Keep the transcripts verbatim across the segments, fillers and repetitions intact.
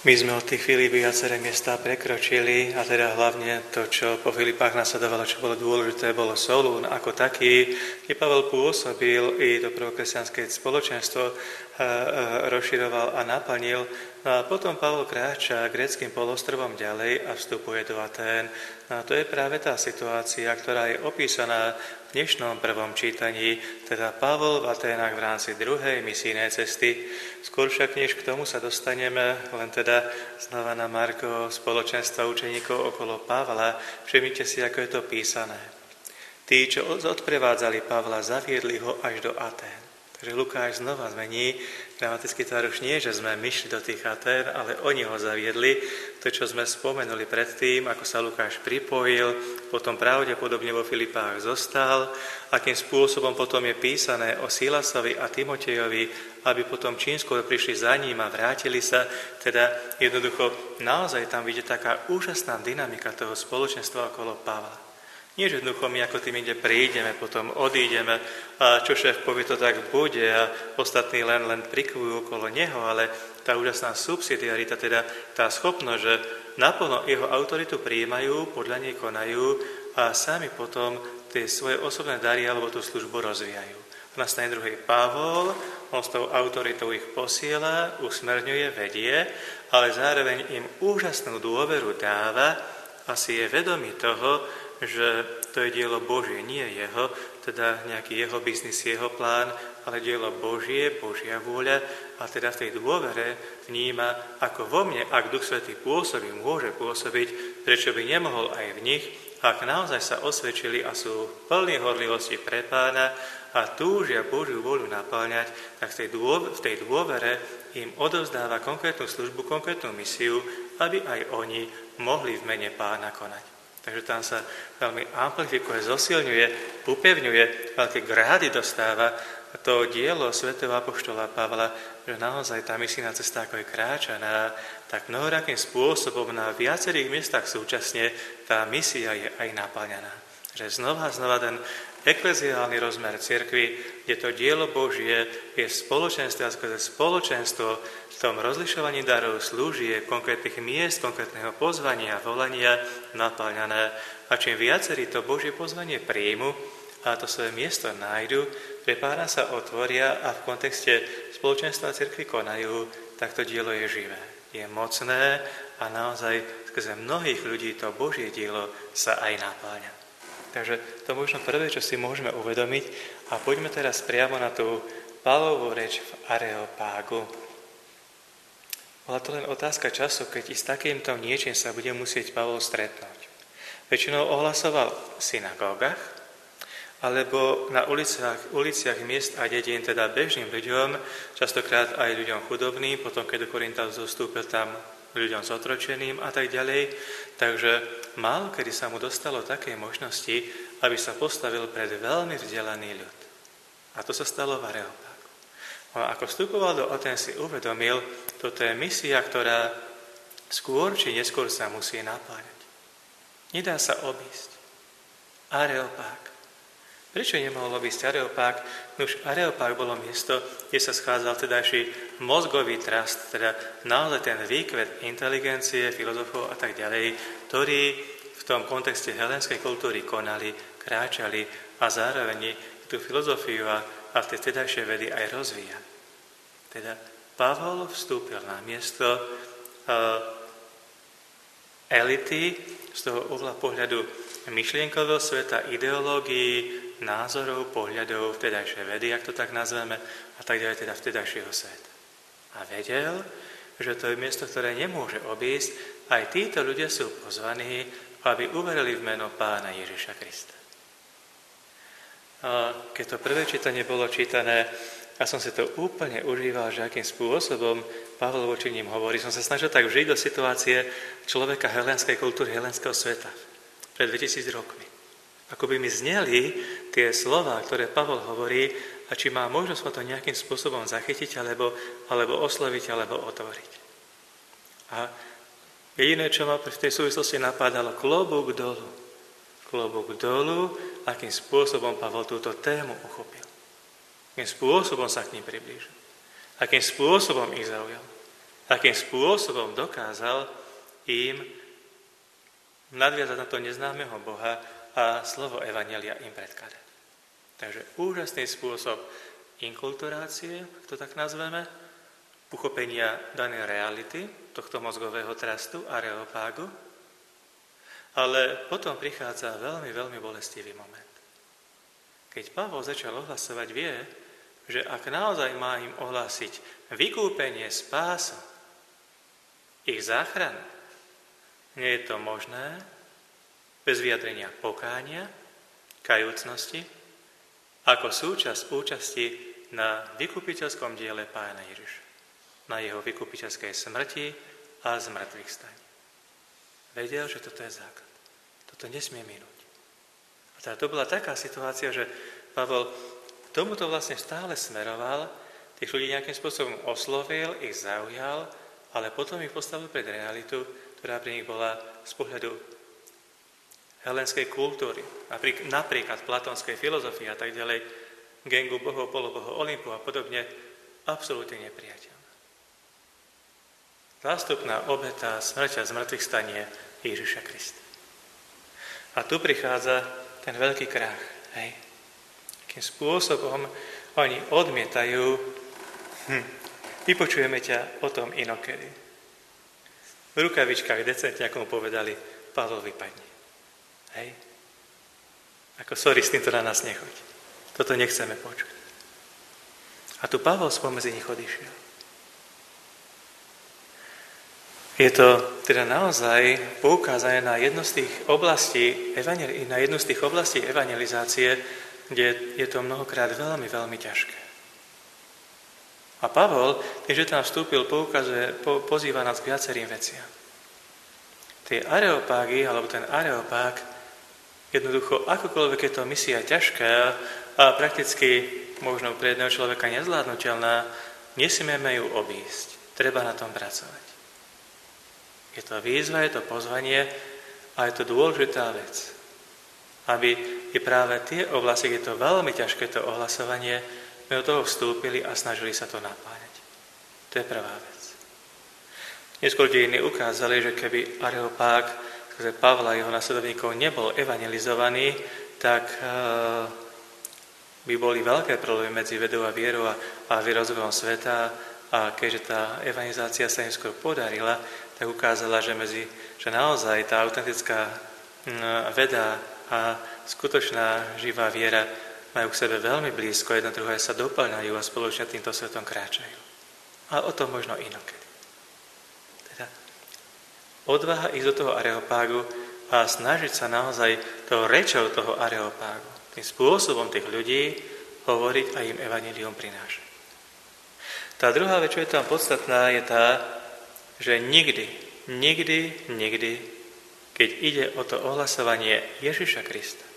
My sme od tých Filip viaceré miestá prekročili a teda hlavne to, čo po Filipách nasledovalo, čo bolo dôležité, bolo Solún ako taký, kde Pavel pôsobil i to prvokresťanské spoločenstvo rozširoval a naplnil. No a potom Pavol kráča gréckym polostrovom ďalej a vstupuje do Atén. No a to je práve tá situácia, ktorá je opísaná v dnešnom prvom čítaní, teda Pavol v Aténach v rámci druhej misijnej cesty. Skôr však než k tomu sa dostaneme, len teda znova na margo spoločenstva učeníkov okolo Pavla, všimnite si, ako je to písané. Tí, čo odprevádzali Pavla, zaviedli ho až do Atén. Takže Lukáš znova zmení gramatický tvar, už nie, že sme myšli do tých Atén, ale oni ho zaviedli. To, čo sme spomenuli predtým, ako sa Lukáš pripojil, potom pravdepodobne vo Filipách zostal, akým spôsobom potom je písané o Silasovi a Timotejovi, aby potom čím skôr prišli za ním a vrátili sa. Teda jednoducho naozaj tam vidieť taká úžasná dynamika toho spoločenstva okolo Pavla. Nie, že jednoducho my ako tým inde prídeme, potom odídeme a čo šéf povie, to tak bude a ostatní len, len prikujú okolo neho, ale tá úžasná subsidiarita, teda tá schopnosť, že naplno jeho autoritu prijímajú, podľa nej konajú a sami potom tie svoje osobné dary alebo tú službu rozvíjajú. A na strane druhej Pavol, on s tou autoritou ich posiela, usmerňuje, vedie, ale zároveň im úžasnú dôveru dáva a si je vedomý toho, že to je dielo Božie, nie jeho, teda nejaký jeho biznis, jeho plán, ale dielo Božie, Božia vôľa a teda v tej dôvere vníma, ako vo mne, ak Duch Svätý pôsobí, môže pôsobiť, prečo by nemohol aj v nich, ak naozaj sa osvedčili a sú plní horlivosti pre Pána a túžia Božiu vôľu napĺňať, tak v tej, dôvere, v tej dôvere im odovzdáva konkrétnu službu, konkrétnu misiu, aby aj oni mohli v mene Pána konať. Takže tam sa veľmi amplifikuje, zosilňuje, upevňuje, veľké grády dostáva to dielo svätého apoštola Pavla, že naozaj tá misijná cesta, ako je kráčaná, tak mnohorakým spôsobom na viacerých miestach súčasne tá misia je aj naplňaná. Že znova znova ten ekleziálny rozmer cirkvi, kde to dielo Božie je spoločenstvo, a skrze spoločenstvo v tom rozlišovaní darov slúžie konkrétnych miest, konkrétneho pozvania a volania naplňané. A čím viacerí to Božie pozvanie príjmu a to svoje miesto nájdu, pre Pána sa otvoria a v kontexte spoločenstva a cirkvi konajú, tak to dielo je živé. Je mocné a naozaj skrze mnohých ľudí to Božie dielo sa aj naplňa. Takže to možno prvé, čo si môžeme uvedomiť a poďme teraz priamo na tú Pavlovú reč v Areopágu. Bola to len otázka času, keď i s takýmto niečím sa bude musieť Pavol stretnúť. Väčšinou ohlasoval v synagógach, alebo na uliciach, uliciach miest a dedín, teda bežným ľuďom, častokrát aj ľuďom chudobným, potom keď do Korinta zostúpil tam ľuďom s otročeným a tak ďalej. Takže málo kedy sa mu dostalo také možnosti, aby sa postavil pred veľmi vzdelaný ľud. A to sa stalo v Areopágu. A ako vstupoval do Atén, si uvedomil, toto je misia, ktorá skôr či neskôr sa musí napájať. Nedá sa obísť. Areopág. Prečo nemohol obísť Areopág? No už Areopág bolo miesto, kde sa schádzal tedajší mozgový trast, teda naozaj ten výkvet inteligencie, filozofov a tak ďalej, ktorí v tom kontexte helenskej kultúry konali, kráčali a zároveň tú filozofiu a, a tie tedajšie vedy aj rozvíjali. Teda Pavol vstúpil na miesto uh, elity z toho uhla pohľadu myšlienkového sveta, ideológií, názorov, pohľadov, vtedajšie vedy, ak to tak nazveme, a tak ďalej, teda vtedajšieho sveta. A vedel, že to je miesto, ktoré nemôže obísť, aj títo ľudia sú pozvaní, aby uverili v meno Pána Ježiša Krista. A keď to prvé čítanie bolo čítané, a som si to úplne užíval, že akým spôsobom Pavol voči ním hovorí, som sa snažil tak vžiť do situácie človeka helenskej kultúry, helenského sveta pred dvetisíc rokmi. Ako by mi zneli tie slová, ktoré Pavol hovorí, a či má možnosť ma to nejakým spôsobom zachytiť, alebo, alebo osloviť, alebo otvoriť. A jediné, čo ma v tej súvislosti napádalo, klobúk dolu. Klobúk dolu, akým spôsobom Pavol túto tému uchopil. Akým spôsobom sa k ním priblížil. Akým spôsobom ich zaujal. Akým spôsobom dokázal im nadviazať na to neznámeho Boha a slovo evanjelia im predkladať. Takže úžasný spôsob inkulturácie, ak to tak nazveme, uchopenia danej reality, tohto mozgového trastu, areopágu, ale potom prichádza veľmi, veľmi bolestivý moment. Keď Pavol začal ohlasovať, vie, že ak naozaj má im ohlásiť vykúpenie, spásu, ich záchranu, nie je to možné bez vyjadrenia pokánia, kajúcnosti, ako súčasť účasti na vykupiteľskom diele Pána Ježiša, na jeho vykupiteľskej smrti a zmrtvých staní. Vedel, že toto je základ. Toto nesmie minúť. A teda to bola taká situácia, že Pavol tomuto vlastne stále smeroval, tých ľudí nejakým spôsobom oslovil, ich zaujal, ale potom ich postavil pred realitu, ktorá pre nich bola z pohľadu helenskej kultúry, napríklad, napríklad platónskej filozofie a tak ďalej, gengu bohov, polobohov, Olympu a podobne, absolútne nepriateľná. Zástupná obeta smrťa z mŕtvych stanie Ježiša Krista. A tu prichádza ten veľký krach. Hej. Akým spôsobom oni odmietajú, hm, vypočujeme ťa o tom inokedy. V rukavičkách decentne, ako mu povedali, Pavol vypadne. Hej. Ako sorry, s týmto na nás nechoď. Toto nechceme počuť. A tu Pavol spomedzi nich odišiel. Je to teda naozaj poukázané na jednu z tých oblastí, na jednu z tých oblastí evangelizácie, kde je to mnohokrát veľmi, veľmi ťažké. A Pavol, tým, že tam vstúpil, poukazuje, po, pozýva nás k viacerým veciam. Tie areopágy, alebo ten areopág, jednoducho, akokoľvek je to misia ťažká a prakticky možno pre jedného človeka nezvládnutelná, nesmieme ju obísť. Treba na tom pracovať. Je to výzva, je to pozvanie a je to dôležitá vec. Aby je práve tie oblasti, kde je to veľmi ťažké to ohlasovanie, my do toho vstúpili a snažili sa to napájať. To je prvá vec. Neskôr dejiny ukázali, že keby Areopág, skrze Pavla a jeho nasledovníkov nebol evangelizovaný, tak by boli veľké problémy medzi vedou a vierou a, a rozvojom sveta. A keďže tá evangelizácia sa im skôr podarila, tak ukázala, že, medzi, že naozaj tá autentická veda a skutočná živá viera majú k sebe veľmi blízko, jedno druhé sa doplňajú a spoločne týmto svetom kráčajú. A o tom možno inokedy. Teda odvaha ísť do toho areopágu a snažiť sa naozaj toho rečou toho areopágu, tým spôsobom tých ľudí hovoriť a im evanjelium prinášať. Tá druhá vec, čo je tam podstatná, je tá, že nikdy, nikdy, nikdy, keď ide o to ohlasovanie Ježiša Krista,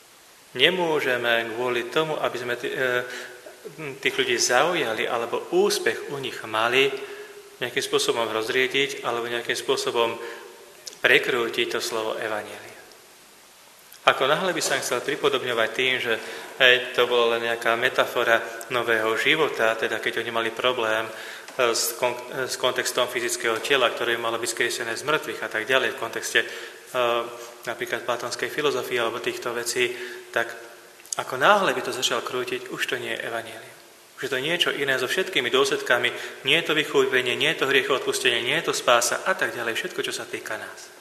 nemôžeme kvôli tomu, aby sme tých ľudí zaujali alebo úspech u nich mali, nejakým spôsobom rozriediť alebo nejakým spôsobom prekrútiť to slovo evanjelia. Ako náhle by som chcel pripodobňovať tým, že hej, to bola len nejaká metafora nového života, teda keď oni mali problém s, kon- s kontextom fyzického tela, ktoré malo byť skriesené z mŕtvych a tak ďalej, v kontexte uh, napríklad platónskej filozofie alebo týchto vecí, tak ako náhle by to začal krútiť, už to nie je evanjelium. Už je to niečo iné so všetkými dôsledkami, nie je to vychúpenie, nie je to hriechoodpustenie, nie je to spása a tak ďalej, všetko, čo sa týka nás.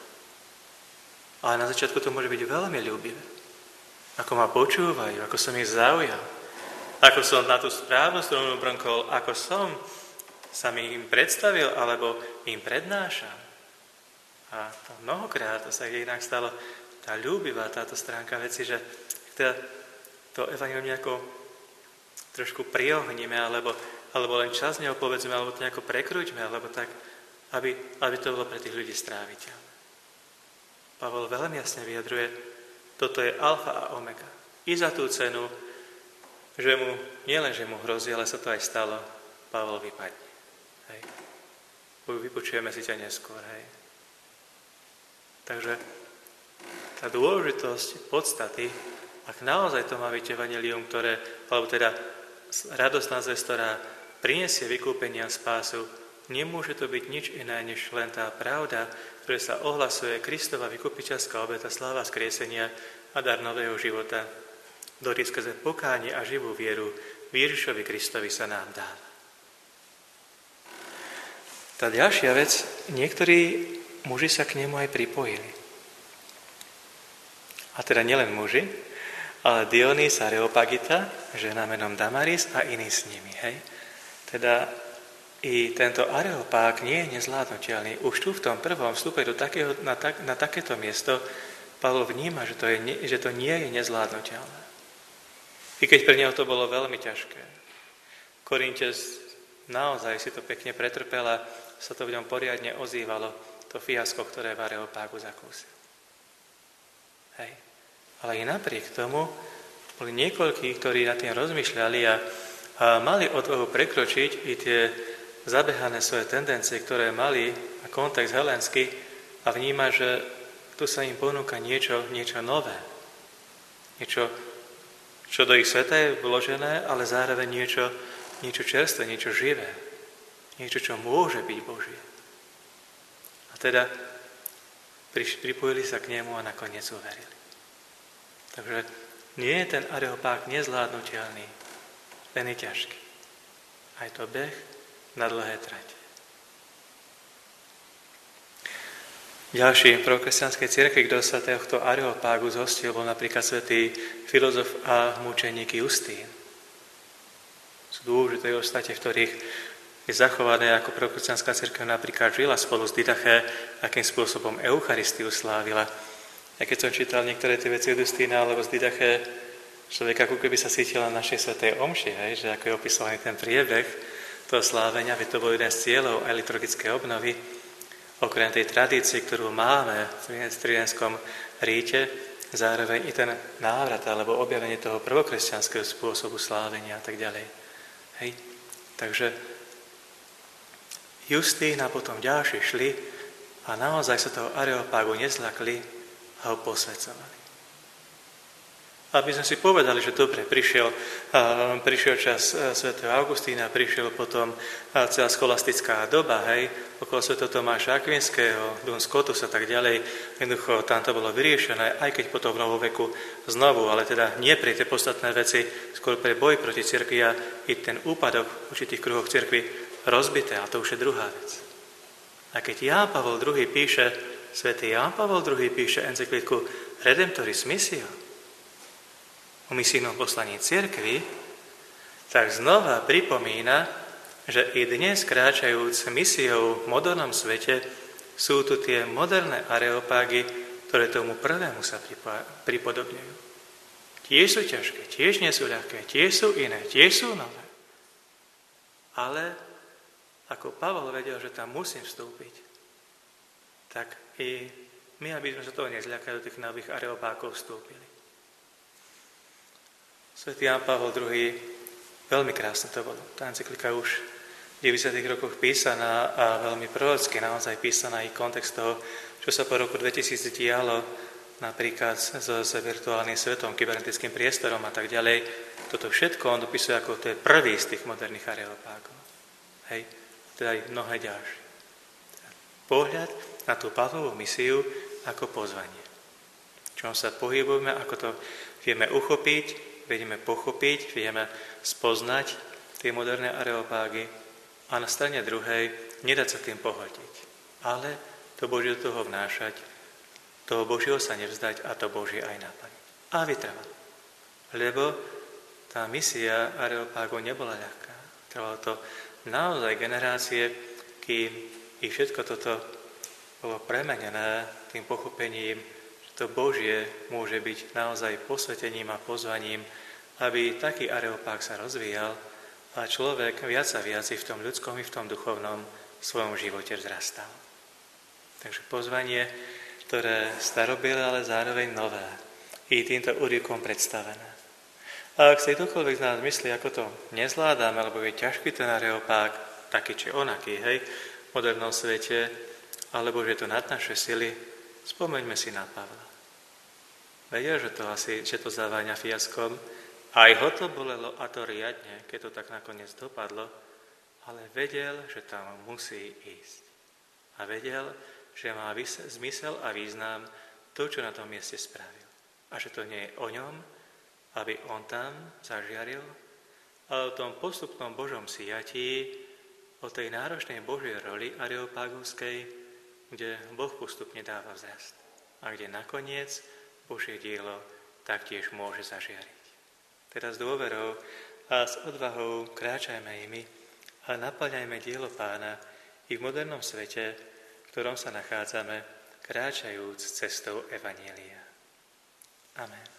Ale na začiatku to môže byť veľmi ľúbivé. Ako ma počúvajú, ako som ich zaujal, ako som na tú správnu stranu brnkol, ako som sa mi im predstavil, alebo im prednášam. A to mnohokrát, to sa inak stalo, tá ľúbivá táto stránka veci, že teda to evanjelium nejako trošku priohníme, alebo, alebo len čas neho povedzme, alebo to nejako prekrúťme, alebo tak, aby, aby to bolo pre tých ľudí stráviteľné. Pavol veľmi jasne vyjadruje, toto je alfa a omega. I za tú cenu, že mu, nielen, že mu hrozí, ale sa to aj stalo, Pavol vypadne. Hej. Vypočujeme si ťa neskôr. Hej. Takže tá dôležitosť podstaty, ak naozaj to má byť evanjelium, ktoré, alebo teda radosná zvesť, ktorá prinesie vykúpenie a spásu, nemôže to byť nič iné, než len tá pravda, ktorá sa ohlasuje Kristova vykupiteľská obeta, sláva skriesenia a dar nového života, ktorý skrze pokánie a živú vieru v Ježišovi Kristovi sa nám dáva. Tá ďalšia vec, niektorí muži sa k nemu aj pripojili. A teda nielen muži, ale Dionys a Areopagita, žena menom Damaris a iní s nimi. Hej? Teda i tento Areopág nie je nezvládnutelný. Už tu v tom prvom vstupe do takého, na, tak, na takéto miesto Pavol vníma, že to, je, že to nie je nezvládnutelné. I keď pre neho to bolo veľmi ťažké. Korinte naozaj si to pekne pretrpela, sa to v ňom poriadne ozývalo, to fiasko, ktoré v Areopágu zakúsil. Hej. Ale i napriek tomu boli niekoľkí, ktorí nad tým rozmýšľali a, a mali odvahu prekročiť i tie zabehané svoje tendencie, ktoré mali a kontext helénsky a vníma, že tu sa im ponúka niečo, niečo nové. Niečo, čo do ich sveta je vložené, ale zároveň niečo, niečo čerstvé, niečo živé. Niečo, čo môže byť Božie. A teda pripojili sa k nemu a nakoniec uverili. Takže nie je ten Areopág nezvládnutelný, ten je ťažký. Aj to beh na dlhé trate. Ďalší prokresťanskej cirkvi, kto sa tohto Areopágu zhostil, bol napríklad svätý filozof a mučeník Justín. Sú dôležité ostate, v ktorých je zachované, ako prokresťanská cirkev napríklad žila spolu s Didaché, akým spôsobom Eucharistiu slávila. A keď som čítal niektoré tie veci od Justína alebo z Didaché, človek ako keby sa cítila na našej svätej omši, hej, že ako je opisovaný ten priebeh toho slávenia, aby to bol jeden z cieľov aj liturgické obnovy, okrem tej tradície, ktorú máme v tridenskom ríte, zároveň i ten návrat alebo objavenie toho prvokresťanského spôsobu slávenia a tak ďalej. Hej. Takže Justín a potom ďalší šli a naozaj sa toho Areopágu nezlakli a ho posväcovali. Aby sme si povedali, že dobre, prišiel, prišiel čas svätého Augustína, prišiel potom celá scholastická doba, hej, okolo svätého Tomáša Akvinského, Duns Scotus a tak ďalej. Jednoducho tam to bolo vyriešené, aj keď potom v novoveku znovu, ale teda nie pre tie podstatné veci, skôr pre boj proti cirkvi a i ten úpadok v určitých kruhoch cirkvi rozbité, a to už je druhá vec. A keď Ján Pavol druhý. píše, svätý Ján Pavol druhý. píše encyklíku Redemptoris Missio, o misijnom poslaní cirkvi, tak znova pripomína, že i dnes kráčajúc misiou v modernom svete sú tu tie moderné areopágy, ktoré tomu prvému sa pripodobňujú. Tiež sú ťažké, tiež nie sú ľahké, tiež sú iné, tiež sú nové. Ale ako Pavol vedel, že tam musím vstúpiť, tak i my, aby sme sa toho nezľakali, do tých nových areopákov vstúpili. Svätý Ján Pavol druhý. Veľmi krásne to bolo. Tá encyklika už v deväťdesiatych rokoch písaná a veľmi prorocky naozaj písaná i kontext toho, čo sa po roku dvetisíc dialo napríklad s, s virtuálnym svetom, kybernetickým priestorom a tak ďalej. Toto všetko on dopisuje ako to je prvý z tých moderných areopágov. Hej, teda aj mnohé ďalšie. Pohľad na tú Pavlovú misiu ako pozvanie. Čom sa pohybujeme, ako to vieme uchopiť, vieme pochopiť, vieme spoznať tie moderné areopágy a na strane druhej nedať sa tým pohltiť. Ale to Božie do toho vnášať, toho Božieho sa nevzdať a to Božie aj naplniť. A vytrvať. Lebo tá misia areopágov nebola ľahká. Trvalo to naozaj generácie, kým i všetko toto bolo premenené tým pochopením, to Božie môže byť naozaj posvetením a pozvaním, aby taký areopág sa rozvíjal a človek viac a viac i v tom ľudskom i v tom duchovnom svojom živote vzrastal. Takže pozvanie, ktoré starobile, ale zároveň nové, i týmto úryvkom predstavené. A ak si ktokoľvek z nás myslí, ako to nezvládame, alebo je ťažký ten areopág, taký či onaký, hej, v modernom svete, alebo že je to nad naše sily, spomeňme si na Pavla. Vedel, že to asi, že to zaváňa fiaskom, aj ho to bolelo a to riadne, keď to tak nakoniec dopadlo, ale vedel, že tam musí ísť. A vedel, že má zmysel a význam to, čo na tom mieste spravil. A že to nie je o ňom, aby on tam zažiaril, ale o tom postupnom Božom sijatí, o tej náročnej Božej roli areopagovskej, kde Boh postupne dáva vzrast. A kde nakoniec Božie dielo taktiež môže zažiariť. Teda s dôverou a s odvahou kráčajme imi a naplňajme dielo Pána i v modernom svete, v ktorom sa nachádzame, kráčajúc cestou Evanjelia. Amen.